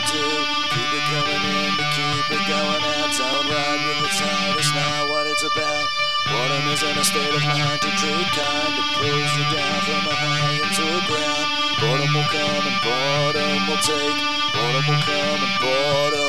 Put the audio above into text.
do. Keep it coming in to keep it going out. Don't ride with the tide, it's not what it's about. Boredom is in a state of mind to treat kind. It pulls you down from a high into a ground. Boredom will come and boredom will take. Boredom will come and boredom